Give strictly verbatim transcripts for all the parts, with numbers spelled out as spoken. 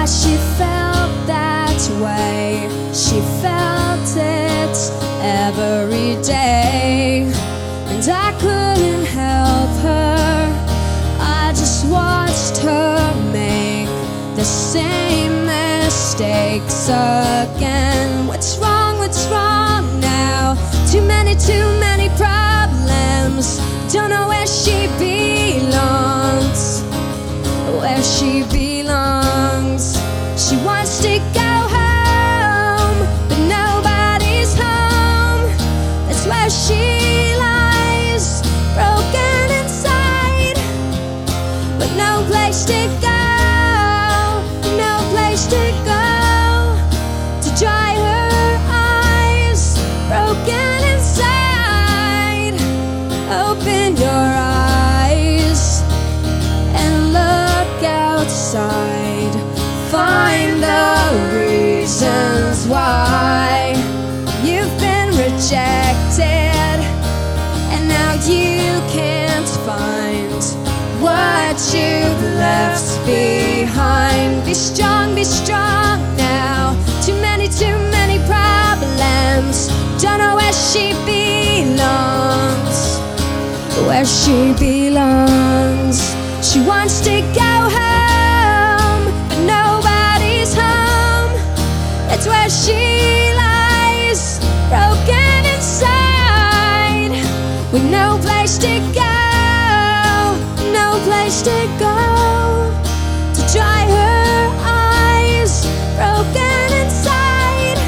she felt that way. She felt it every day, and I couldn't help her. I just watched her make the same mistakes again. What's wrong, what's wrong now? Too many, too many problems. Don't know where she belongs, where she belongs. She wants to go home, but nobody's home. That's where she lies, broken inside, with no place to go, no place to go to dry her eyes, broken inside. Open your eyes and look outside. Find the reasons why you've been rejected, and now you can't find what you've left behind. Be strong, be strong now. Too many, too many problems. Don't know where she belongs, where she belongs. She wants to go home, but nobody's home. That's where she lies, broken inside, with no place to go, no place to go to dry her eyes, broken inside.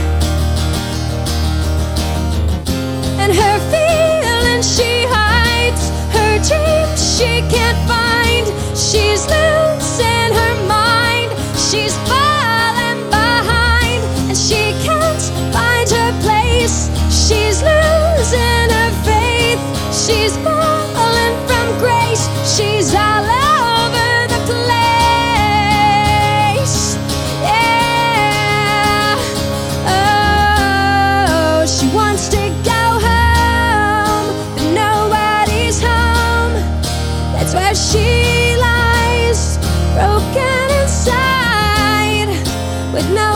And her feelings she hides, her dreams she can't find. She's losing her mind, she's falling behind, and she can't find her place. She's losing her faith, she's falling from grace. She's all over the place, yeah. Oh, she wants to go home, but nobody's home. That's where she lies, broken inside, with no